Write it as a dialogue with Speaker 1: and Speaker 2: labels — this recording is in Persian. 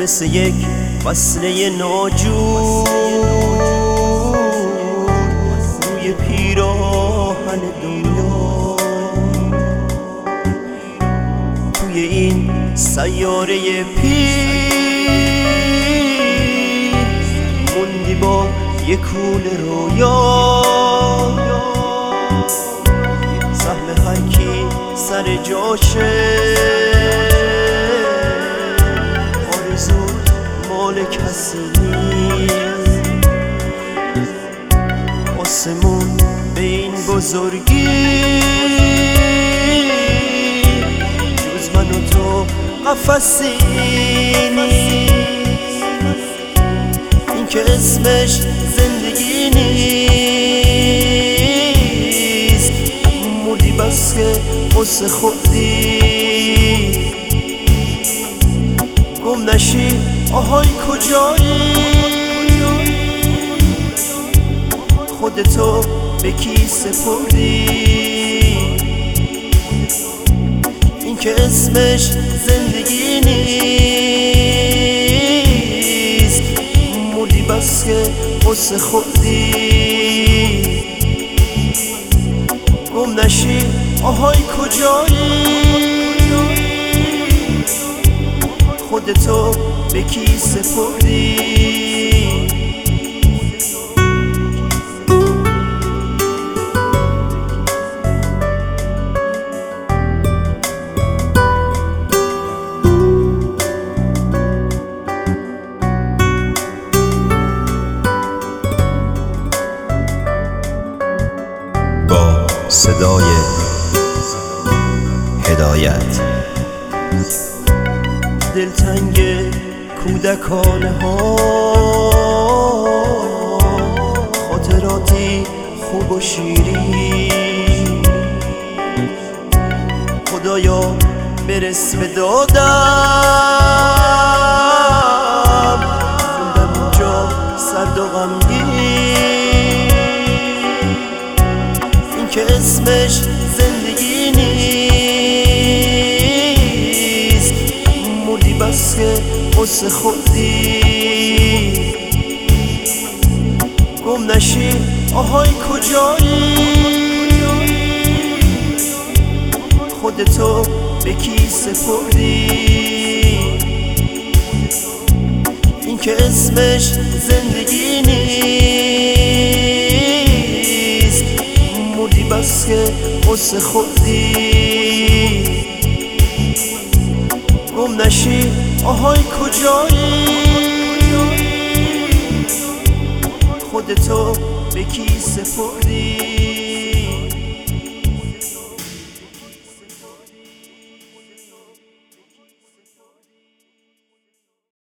Speaker 1: مثل یک وصله ناجور روی پیراهن دنیا، توی این سیاره پیر موندی با یک کوله رویا. سهم هر کی سر جاشه، آرزو مال کسی نیست. آسمون به این بزرگی جز من و تو قفسی نیست. این که اسمش زندگی نیست، مردی بس که قصه خودی گم نشی. آهای کجایی؟ خودتو به کی سپردی؟ این که اسمش زندگی نیست، مردی بس که قصه خودی گم نشی. آهای کجایی؟ خودتو به کی سپردی؟
Speaker 2: با صدای هدایت.
Speaker 1: دلتنگ کودکانه ها، خاطراتی خوب و شیرین. خدایا برس به دادم، خوندم اونجا سرد و غمگین. این که اسمش زندگی نیست، مردی بس که قصه خودی گم نشی. آهای کجایی؟ خودتو به کی سپردی؟ این که اسمش زندگی نیست، مردی بس که قصه خودی گم نشی. آهای کجایی؟ خودتو به کی سپردی؟